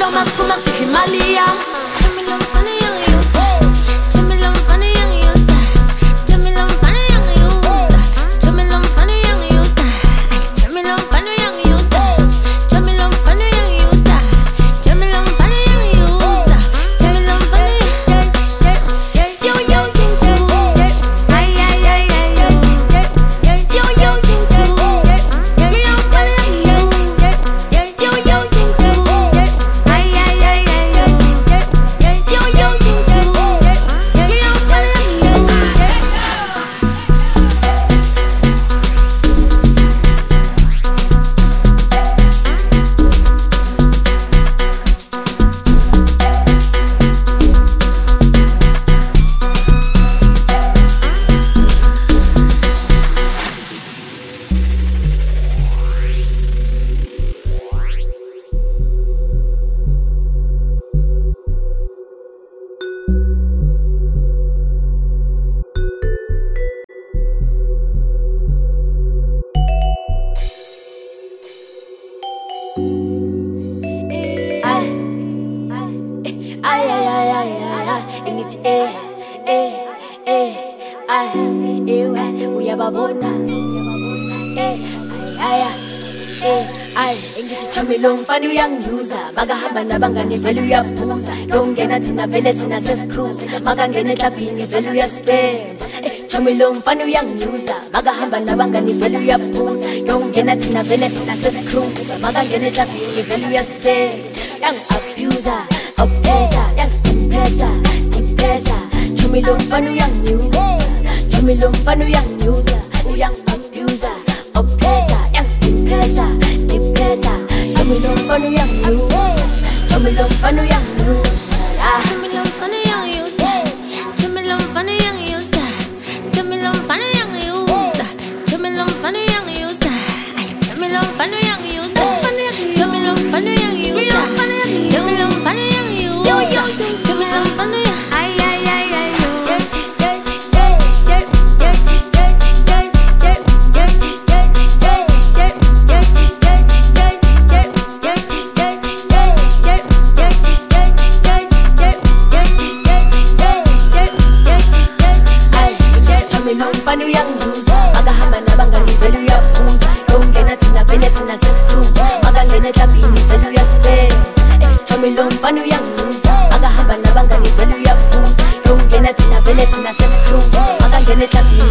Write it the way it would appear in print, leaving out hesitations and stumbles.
Sicelo masiphuma sidla imali yami. Uyababona ngithi Chamelo mfana uyangiuza makahamba nabangani vele uyaphuza yongena thina vele thina sesicruise makangena eklabhini vele uyaspend Chamelo mfana uyangiuza makahamba nabangani vele uyaphuza yongena thina vele thina sesicruise makangena eklabhini vele uyaspend yang abuser oppressor yang impressor depressor Chamelo mfana uyangiuza Chamelo mfana uyangiuza uyang abuser oppressor yang impressor depressor Chamelo mfana uyangiuza Chamelo mfana uyangiuza Chamelo mfana uyangiuza Chamelo mfana uyangiuza Chamelo mfana uyangiuza Chamelo mfana uyangiuza Chamelo mfana uyangiuza Chamelo mfana uyangiuza Chamelo mfana uyangiuza Chamelo mfana Chamelo uyangiuza makahamba nabangani vele uyaphuza yongena thina vele thina sesicruise makangena eklabhini vele uyaspend Chamelo mfana uyangiuza makahamba nabangani vele uyaphuza yongena thina vele thina sesicruise makangena eklabhini